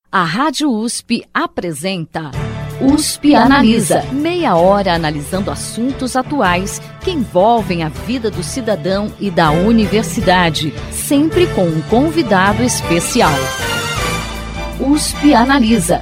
A Rádio USP apresenta USP Analisa. Meia hora analisando assuntos atuais que envolvem a vida do cidadão e da universidade, sempre com um convidado especial. USP Analisa.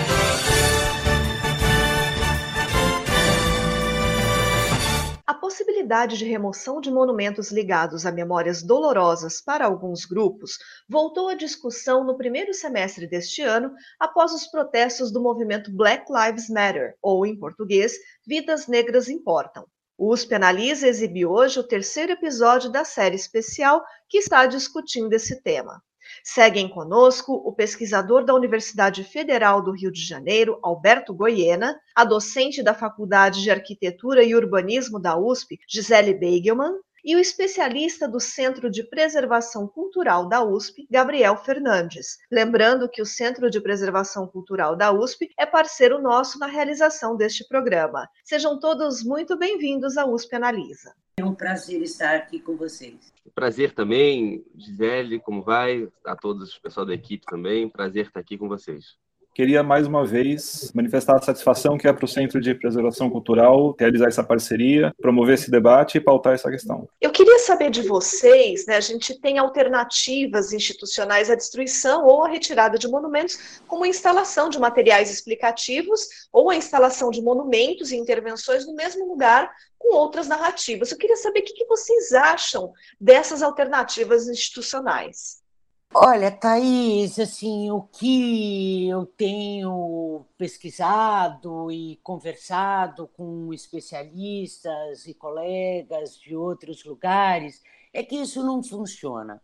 A possibilidade de remoção de monumentos ligados a memórias dolorosas para alguns grupos voltou à discussão no primeiro semestre deste ano, após os protestos do movimento Black Lives Matter, ou, em português, Vidas Negras Importam. O USP Analisa exibe hoje o terceiro episódio da série especial que está discutindo esse tema. Seguem conosco o pesquisador da Universidade Federal do Rio de Janeiro, Alberto Goiena, a docente da Faculdade de Arquitetura e Urbanismo da USP, Gisele Beigelman, e o especialista do Centro de Preservação Cultural da USP, Gabriel Fernandes. Lembrando que o Centro de Preservação Cultural da USP é parceiro nosso na realização deste programa. Sejam todos muito bem-vindos à USP Analisa. É um prazer estar aqui com vocês. Prazer também, Gisele, como vai? A todos o pessoal da equipe também, prazer estar aqui com vocês. Queria mais uma vez manifestar a satisfação que é para o Centro de Preservação Cultural realizar essa parceria, promover esse debate e pautar essa questão. Eu queria saber de vocês, a gente tem alternativas institucionais à destruição ou à retirada de monumentos, como a instalação de materiais explicativos ou a instalação de monumentos e intervenções no mesmo lugar com outras narrativas. Eu queria saber o que vocês acham dessas alternativas institucionais. Olha, Thaís, assim, o que eu tenho pesquisado e conversado com especialistas e colegas de outros lugares é que isso não funciona.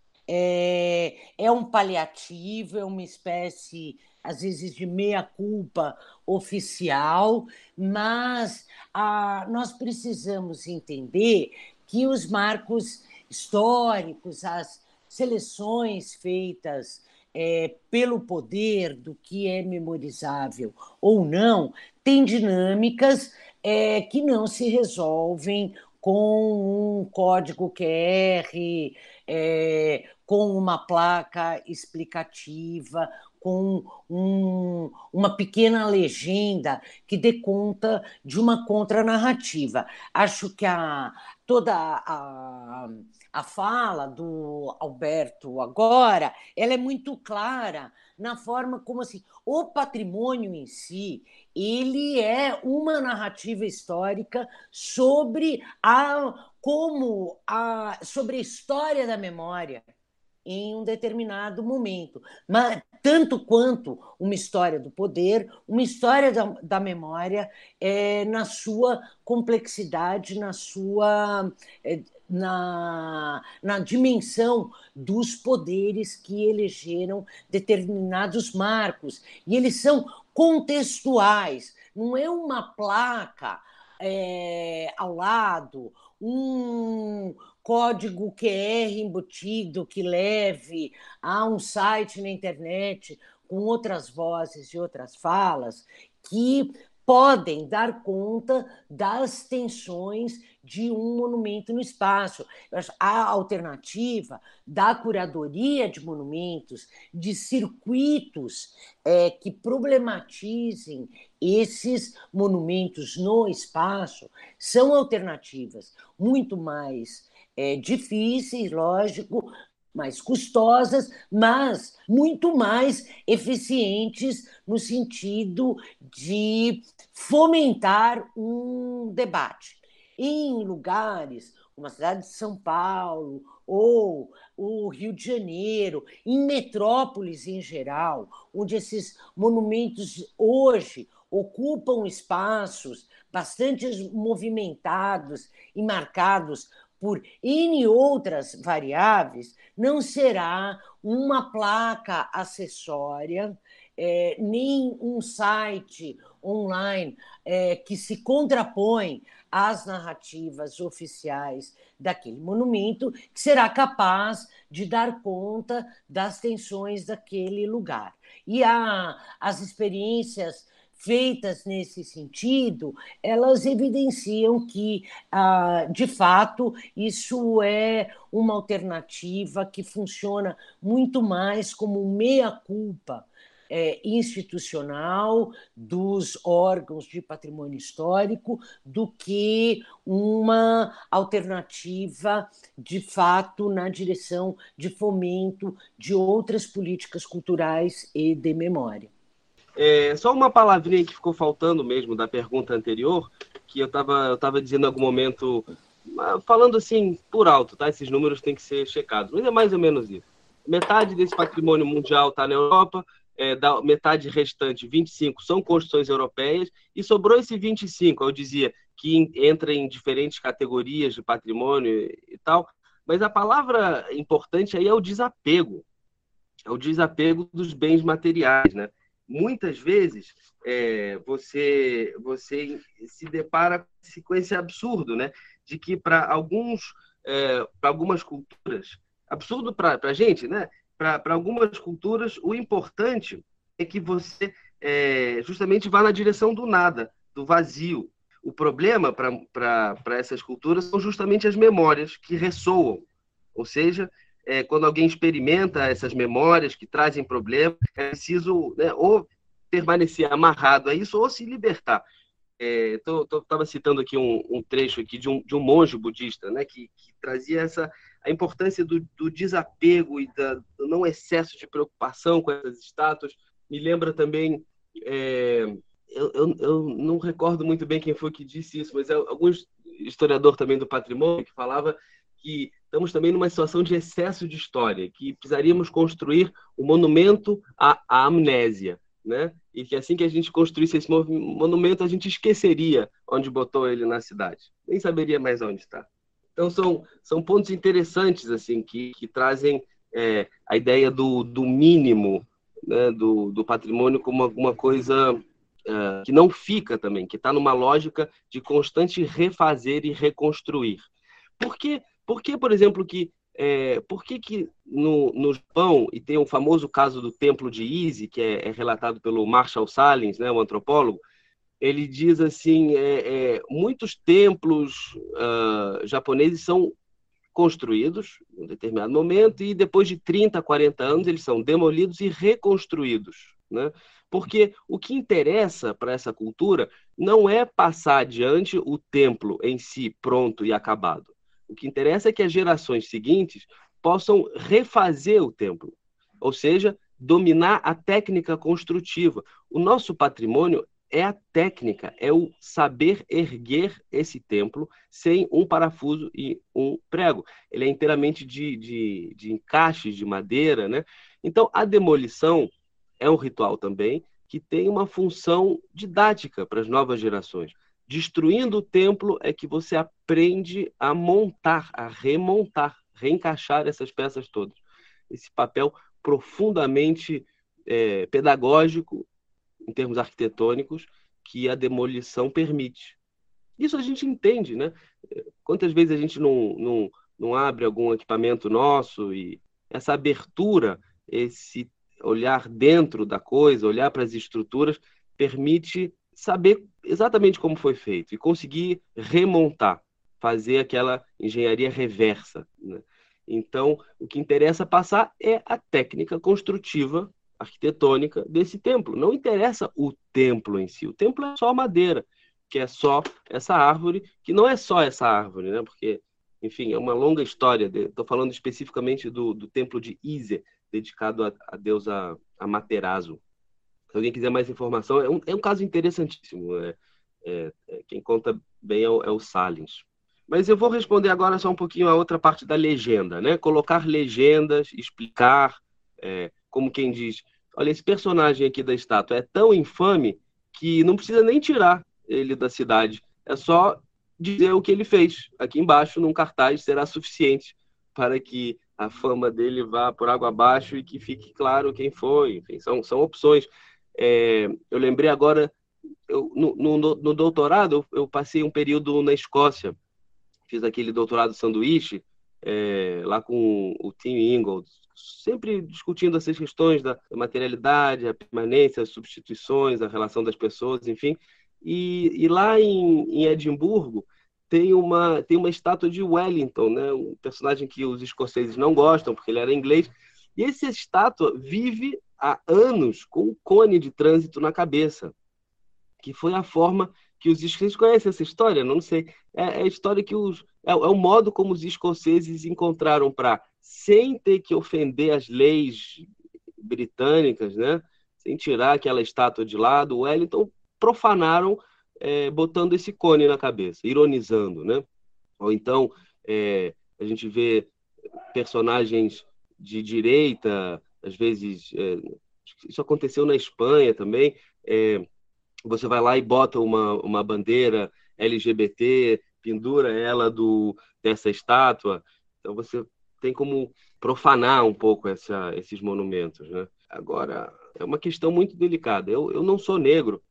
É um paliativo, é uma espécie, às vezes, de meia-culpa oficial, mas nós precisamos entender que os marcos históricos, as seleções feitas pelo poder do que é memorizável ou não, têm dinâmicas que não se resolvem com um código QR, com uma placa explicativa, com uma pequena legenda que dê conta de uma contranarrativa. Acho que toda a fala do Alberto agora, ela é muito clara na forma como assim, o patrimônio em si, ele é uma narrativa histórica sobre sobre a história da memória em um determinado momento, mas tanto quanto uma história do poder, uma história da memória na sua complexidade, na dimensão dos poderes que elegeram determinados marcos. E eles são contextuais, não é uma placa ao lado, um código QR embutido que leve a um site na internet com outras vozes e outras falas que podem dar conta das tensões de um monumento no espaço. A alternativa da curadoria de monumentos, de circuitos que problematizem esses monumentos no espaço, são alternativas muito mais difíceis, lógico, mais custosas, mas muito mais eficientes no sentido de fomentar um debate. Em lugares como a cidade de São Paulo ou o Rio de Janeiro, em metrópoles em geral, onde esses monumentos hoje ocupam espaços bastante movimentados e marcados por N outras variáveis, não será uma placa acessória, nem um site online que se contrapõe às narrativas oficiais daquele monumento, que será capaz de dar conta das tensões daquele lugar. E as experiências feitas nesse sentido, elas evidenciam que, de fato, isso é uma alternativa que funciona muito mais como meia-culpa institucional dos órgãos de patrimônio histórico do que uma alternativa, de fato, na direção de fomento de outras políticas culturais e de memória. Só uma palavrinha que ficou faltando mesmo da pergunta anterior, que eu estava dizendo em algum momento, falando assim por alto, tá? Esses números têm que ser checados, mas é mais ou menos isso. Metade desse patrimônio mundial está na Europa, da metade restante, 25, são construções europeias, e sobrou esse 25, eu dizia, que entra em diferentes categorias de patrimônio e tal, mas a palavra importante aí é o desapego dos bens materiais, né? Muitas vezes você se depara com esse absurdo, né? De que para algumas culturas, absurdo para a gente, né? Para algumas culturas, o importante é que você justamente vá na direção do nada, do vazio. O problema para essas culturas são justamente as memórias que ressoam, ou seja, quando alguém experimenta essas memórias que trazem problemas, é preciso, né, ou permanecer amarrado a isso ou se libertar. Estava citando aqui um trecho aqui de um monge budista, né, que trazia a importância do desapego e do não excesso de preocupação com essas estátuas. Me lembra também, eu não recordo muito bem quem foi que disse isso, mas algum historiador também do patrimônio que falava que estamos também numa situação de excesso de história, que precisaríamos construir um monumento à amnésia, né? E que assim que a gente construísse esse monumento, a gente esqueceria onde botou ele na cidade. Nem saberia mais onde está. Então, são pontos interessantes assim que trazem a ideia do mínimo, né, do patrimônio como alguma coisa que não fica também, que está numa lógica de constante refazer e reconstruir. Por que, por exemplo, por que no Japão, e tem o famoso caso do Templo de Ise, que é relatado pelo Marshall Sahlins, né, o antropólogo, ele diz assim, muitos templos japoneses são construídos em um determinado momento e depois de 30, 40 anos eles são demolidos e reconstruídos, né? Porque o que interessa para essa cultura não é passar adiante o templo em si pronto e acabado. O que interessa é que as gerações seguintes possam refazer o templo, ou seja, dominar a técnica construtiva. O nosso patrimônio é a técnica, é o saber erguer esse templo sem um parafuso e um prego. Ele é inteiramente de encaixes de madeira, né? Então, a demolição é um ritual também que tem uma função didática para as novas gerações. Destruindo o templo é que você aprende a montar, a remontar, reencaixar essas peças todas. Esse papel profundamente pedagógico, em termos arquitetônicos, que a demolição permite. Isso a gente entende, né? Quantas vezes a gente não abre algum equipamento nosso e essa abertura, esse olhar dentro da coisa, olhar para as estruturas, permite saber exatamente como foi feito e conseguir remontar, fazer aquela engenharia reversa, né? Então, o que interessa passar é a técnica construtiva arquitetônica desse templo. Não interessa o templo em si. O templo é só madeira, que é só essa árvore, que não é só essa árvore, né? Porque, enfim, é uma longa história. Estou falando especificamente do templo de Ise, dedicado à deusa Amaterasu. Se alguém quiser mais informação, é um caso interessantíssimo. Quem conta bem é o Sahlins. Mas eu vou responder agora só um pouquinho a outra parte da legenda, né? Colocar legendas, explicar, como quem diz, olha, esse personagem aqui da estátua é tão infame que não precisa nem tirar ele da cidade. É só dizer o que ele fez. Aqui embaixo, num cartaz, será suficiente para que a fama dele vá por água abaixo e que fique claro quem foi. Enfim, são opções. Eu lembrei agora, no doutorado, eu passei um período na Escócia. Fiz aquele doutorado sanduíche, lá com o Tim Ingold, sempre discutindo essas questões da materialidade, a permanência, as substituições, a relação das pessoas, enfim. E lá em Edimburgo tem uma estátua de Wellington, né? Um personagem que os escoceses não gostam, porque ele era inglês. E essa estátua vive há anos com um cone de trânsito na cabeça, que foi a forma que os escoceses conhecem essa história, não sei, é a história que é o modo como os escoceses encontraram para, sem ter que ofender as leis britânicas, né, sem tirar aquela estátua de lado, o Wellington profanaram botando esse cone na cabeça, ironizando, né? Ou então a gente vê personagens de direita, às vezes isso aconteceu na Espanha também, você vai lá e bota uma bandeira LGBT, pendura ela dessa estátua, então você tem como profanar um pouco esses monumentos, né? Agora, é uma questão muito delicada. Eu não sou negro,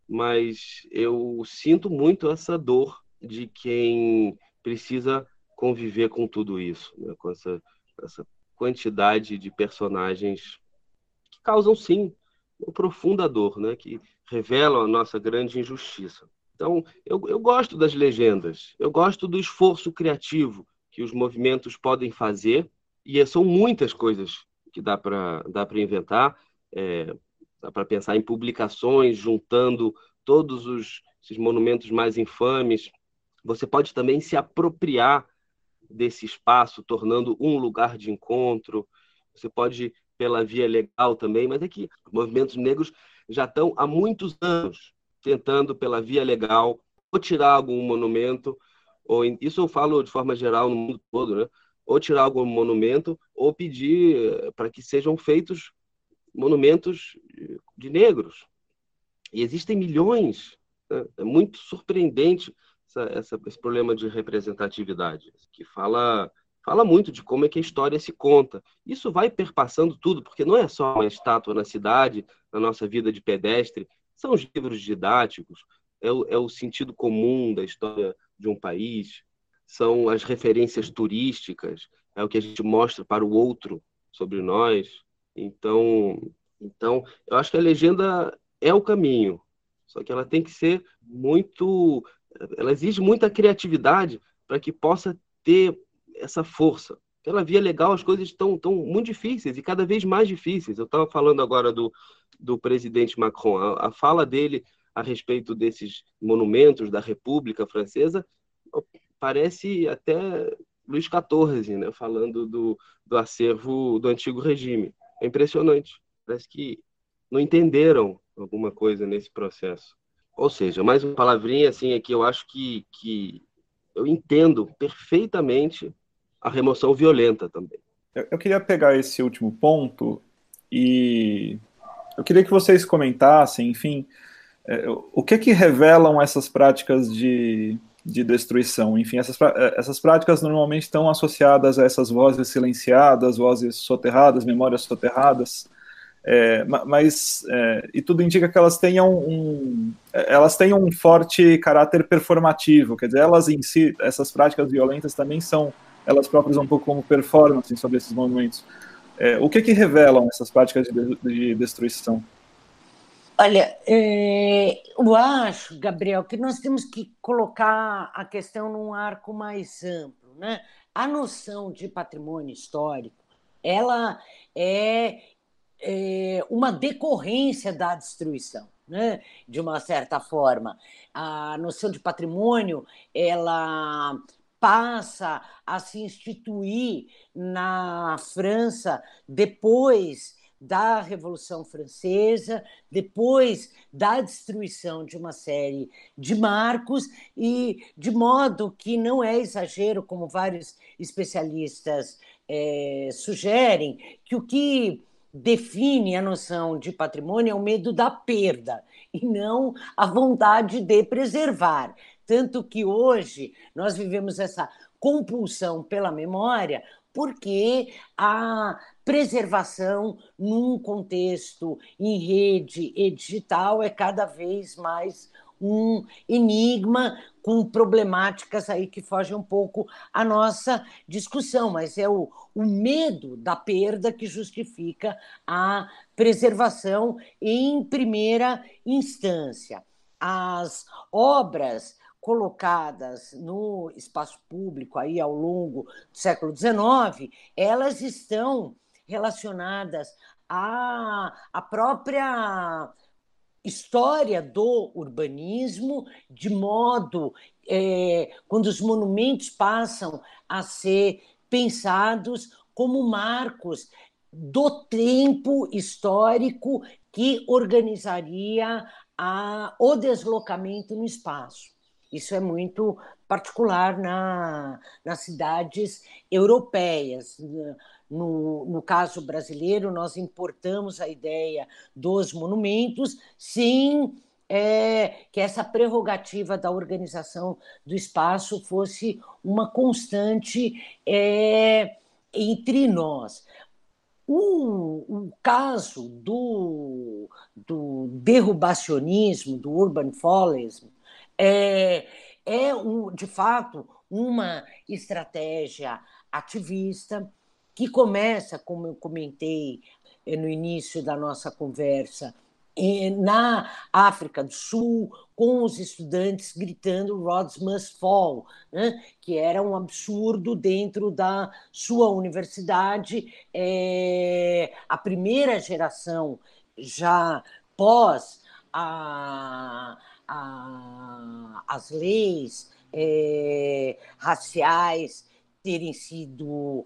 mas eu sinto muito essa dor de quem precisa conviver com tudo isso, né? Com essa quantidade de personagens que causam, sim, uma profunda dor, né? Que revelam a nossa grande injustiça. Então, eu gosto das legendas, eu gosto do esforço criativo que os movimentos podem fazer, e são muitas coisas que dá para inventar, dá para pensar em publicações, juntando todos esses monumentos mais infames. Você pode também se apropriar desse espaço, tornando um lugar de encontro. Você pode ir pela via legal também, mas é que os movimentos negros já estão há muitos anos tentando, pela via legal, ou tirar algum monumento, isso eu falo de forma geral no mundo todo, né? Ou tirar algum monumento, ou pedir para que sejam feitos monumentos de negros. E existem milhões, né? É muito surpreendente esse problema de representatividade, que fala muito de como é que a história se conta. Isso vai perpassando tudo, porque não é só uma estátua na cidade, na nossa vida de pedestre, são os livros didáticos, é o sentido comum da história de um país, são as referências turísticas, é o que a gente mostra para o outro sobre nós. Então, eu acho que a legenda é o caminho, só que ela tem que ser muito... Ela exige muita criatividade para que possa ter essa força. Pela via legal, as coisas estão muito difíceis e cada vez mais difíceis. Eu estava falando agora do presidente Macron. A fala dele a respeito desses monumentos da República Francesa parece até Luís XIV, né? Falando do acervo do antigo regime. É impressionante. Parece que não entenderam alguma coisa nesse processo. Ou seja, mais uma palavrinha assim é que eu acho que eu entendo perfeitamente a remoção violenta também. Eu queria pegar esse último ponto e eu queria que vocês comentassem, enfim, o que revelam essas práticas de destruição. Enfim, essas práticas normalmente estão associadas a essas vozes silenciadas, vozes soterradas, memórias soterradas, mas e tudo indica que elas tenham um forte caráter performativo, quer dizer, elas em si, essas práticas violentas também são elas próprias um pouco como performance sobre esses movimentos. O que revelam essas práticas de destruição? Olha, eu acho, Gabriel, que nós temos que colocar a questão num arco mais amplo, né? A noção de patrimônio histórico, ela é uma decorrência da destruição, né? De uma certa forma. A noção de patrimônio, ela passa a se instituir na França depois da Revolução Francesa, depois da destruição de uma série de marcos, e de modo que não é exagero, como vários especialistas sugerem, que o que define a noção de patrimônio é o medo da perda e não a vontade de preservar. Tanto que hoje nós vivemos essa compulsão pela memória porque a preservação num contexto em rede e digital é cada vez mais um enigma com problemáticas aí que fogem um pouco à nossa discussão, mas é o medo da perda que justifica a preservação em primeira instância. As obras colocadas no espaço público aí ao longo do século XIX, elas estão relacionadas a própria história do urbanismo, de modo quando os monumentos passam a ser pensados como marcos do tempo histórico que organizaria o deslocamento no espaço. Isso é muito particular nas cidades europeias. No caso brasileiro, nós importamos a ideia dos monumentos, sim, que essa prerrogativa da organização do espaço fosse uma constante entre nós. O caso do derrubacionismo, do urban fallism, de fato, uma estratégia ativista que começa, como eu comentei no início da nossa conversa, na África do Sul, com os estudantes gritando Rhodes must fall, né? Que era um absurdo dentro da sua universidade. A primeira geração, já pós as leis raciais terem sido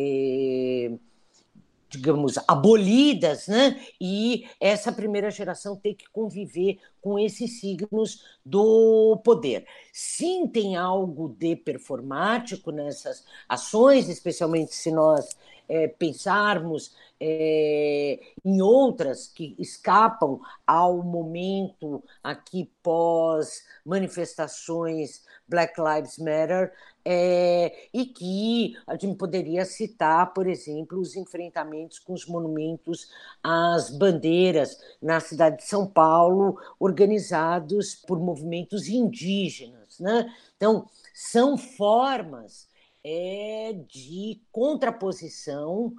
digamos, abolidas, né? E essa primeira geração tem que conviver com esses signos do poder. Sim, tem algo de performático nessas ações, especialmente se nós pensarmos em outras que escapam ao momento aqui pós manifestações Black Lives Matter, e que a gente poderia citar, por exemplo, os enfrentamentos com os monumentos às bandeiras na cidade de São Paulo, organizados por movimentos indígenas, né? Então, são formas de contraposição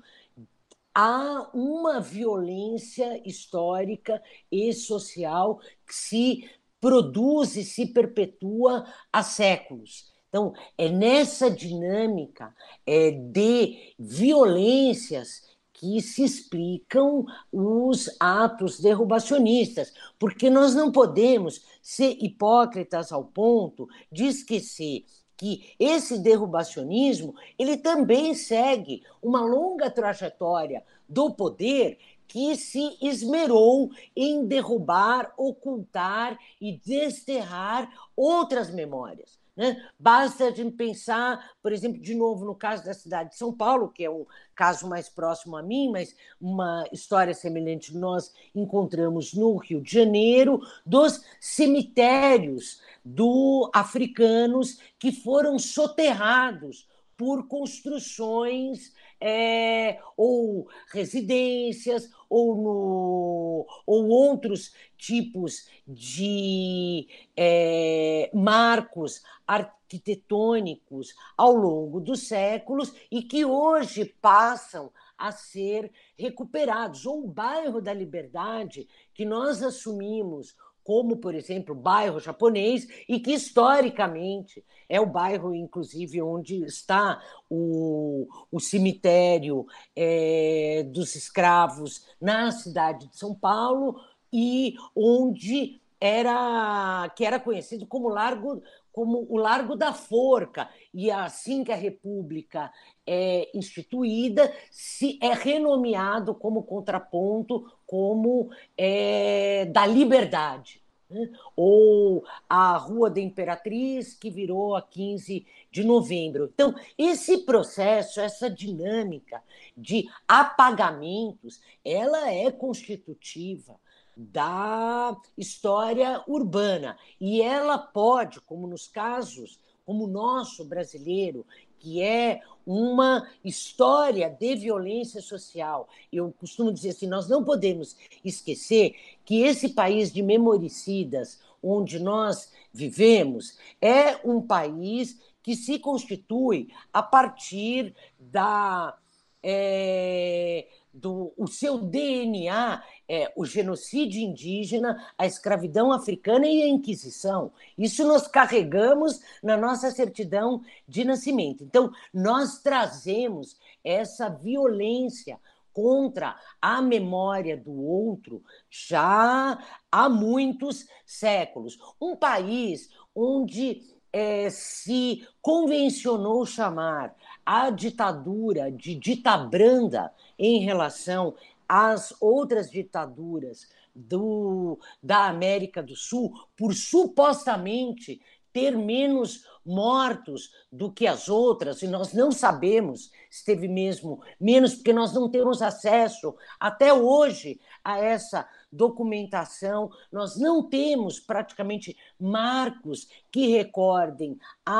a uma violência histórica e social que se produz e se perpetua há séculos. Então, é nessa dinâmica de violências que se explicam os atos derrubacionistas, porque nós não podemos ser hipócritas ao ponto de esquecer que esse derrubacionismo ele também segue uma longa trajetória do poder que se esmerou em derrubar, ocultar e desterrar outras memórias. Né? Basta a gente pensar, por exemplo, de novo no caso da cidade de São Paulo, que é um caso mais próximo a mim, mas uma história semelhante nós encontramos no Rio de Janeiro, dos cemitérios africanos que foram soterrados por construções ou residências ou outros tipos de marcos arquitetônicos ao longo dos séculos e que hoje passam a ser recuperados. Ou o bairro da Liberdade, que nós assumimos como, por exemplo, bairro japonês, e que historicamente é o bairro, inclusive, onde está o cemitério dos escravos na cidade de São Paulo, e onde que era conhecido como o Largo da Forca, e assim que a República é instituída, se é renomeado como contraponto como da Liberdade, né? Ou a Rua da Imperatriz, que virou a 15 de novembro. Então, esse processo, essa dinâmica de apagamentos, ela é constitutiva da história urbana, e ela pode, como nos casos, como o nosso brasileiro, que é uma história de violência social. Eu costumo dizer assim, nós não podemos esquecer que esse país de memoricidas, onde nós vivemos, é um país que se constitui a partir o seu DNA o genocídio indígena, a escravidão africana e a Inquisição. Isso nós carregamos na nossa certidão de nascimento. Então, nós trazemos essa violência contra a memória do outro já há muitos séculos. Um país onde se convencionou chamar a ditadura de ditabranda em relação às outras ditaduras da América do Sul, por supostamente ter menos mortos do que as outras, e nós não sabemos se teve mesmo menos, porque nós não temos acesso até hoje a essa documentação, nós não temos praticamente marcos que recordem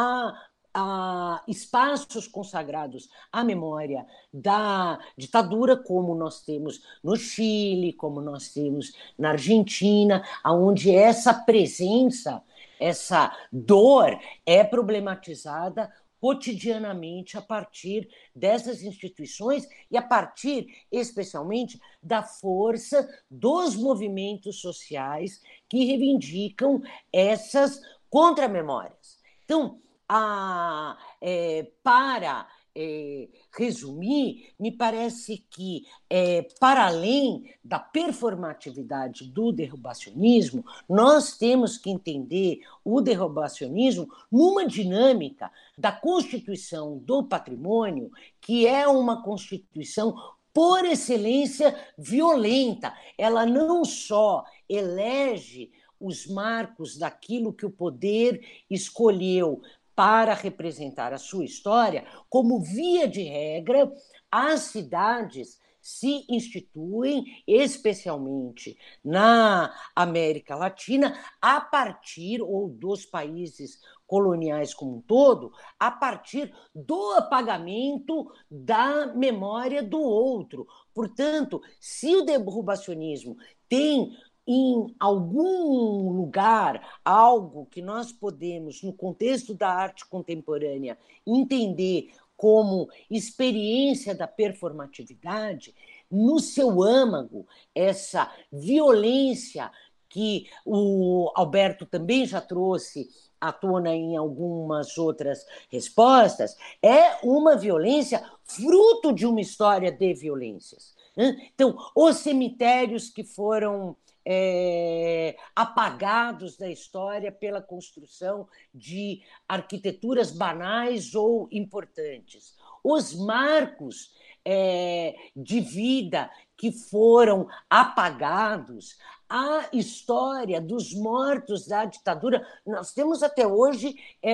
a espaços consagrados à memória da ditadura, como nós temos no Chile, como nós temos na Argentina, onde essa presença, essa dor é problematizada cotidianamente a partir dessas instituições e a partir, especialmente, da força dos movimentos sociais que reivindicam essas contramemórias. Então, para resumir, me parece que, para além da performatividade do derrubacionismo, nós temos que entender o derrubacionismo numa dinâmica da constituição do patrimônio, que é uma constituição por excelência violenta. Ela não só elege os marcos daquilo que o poder escolheu para representar a sua história, como via de regra, as cidades se instituem, especialmente na América Latina, a partir, ou dos países coloniais como um todo, a partir do apagamento da memória do outro. Portanto, se o derrubacionismo tem em algum lugar algo que nós podemos, no contexto da arte contemporânea, entender como experiência da performatividade, no seu âmago, essa violência que o Alberto também já trouxe à tona em algumas outras respostas, é uma violência fruto de uma história de violências. Então, os cemitérios que foram apagados da história pela construção de arquiteturas banais ou importantes. Os marcos de vida que foram apagados, a história dos mortos da ditadura. Nós temos até hoje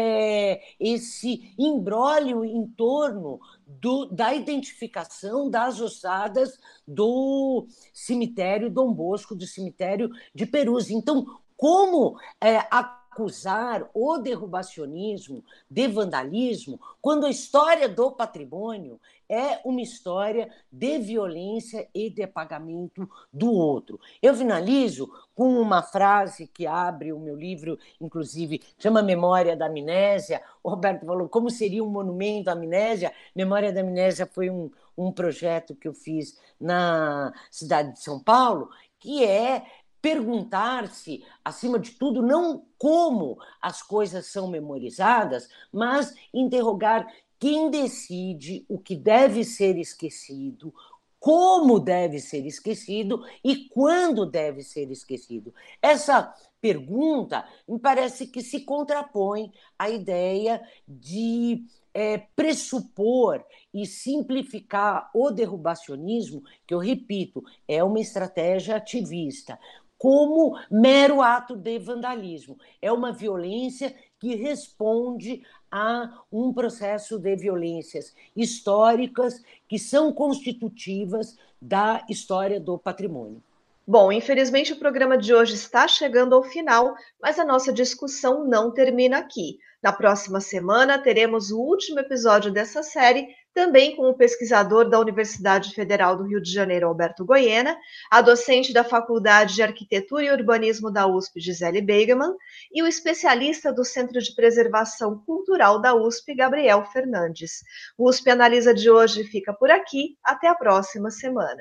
esse imbróglio em torno da identificação das ossadas do cemitério Dom Bosco, do cemitério de Perus. Então, como acusar o derrubacionismo de vandalismo quando a história do patrimônio é uma história de violência e de apagamento do outro? Eu finalizo com uma frase que abre o meu livro, inclusive, chama Memória da Amnésia. O Roberto falou como seria um monumento à amnésia. Memória da Amnésia foi um projeto que eu fiz na cidade de São Paulo, que é perguntar-se, acima de tudo, não como as coisas são memorizadas, mas interrogar quem decide o que deve ser esquecido, como deve ser esquecido e quando deve ser esquecido. Essa pergunta me parece que se contrapõe à ideia de pressupor e simplificar o derrubacionismo, que eu repito, é uma estratégia ativista, como mero ato de vandalismo. É uma violência que responde a um processo de violências históricas que são constitutivas da história do patrimônio. Bom, infelizmente o programa de hoje está chegando ao final, mas a nossa discussão não termina aqui. Na próxima semana teremos o último episódio dessa série, também com o pesquisador da Universidade Federal do Rio de Janeiro, Alberto Goiena, a docente da Faculdade de Arquitetura e Urbanismo da USP, Gisele Beigemann, e o especialista do Centro de Preservação Cultural da USP, Gabriel Fernandes. O USP Analisa de hoje fica por aqui. Até a próxima semana.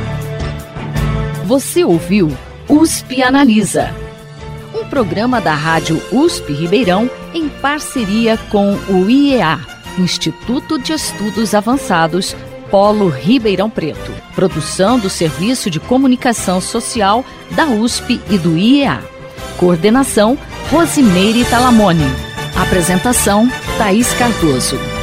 Você ouviu USP Analisa, um programa da Rádio USP Ribeirão em parceria com o IEA, Instituto de Estudos Avançados, Polo Ribeirão Preto. Produção do Serviço de Comunicação Social da USP e do IEA. Coordenação, Rosimeire Talamone. Apresentação, Thaís Cardoso.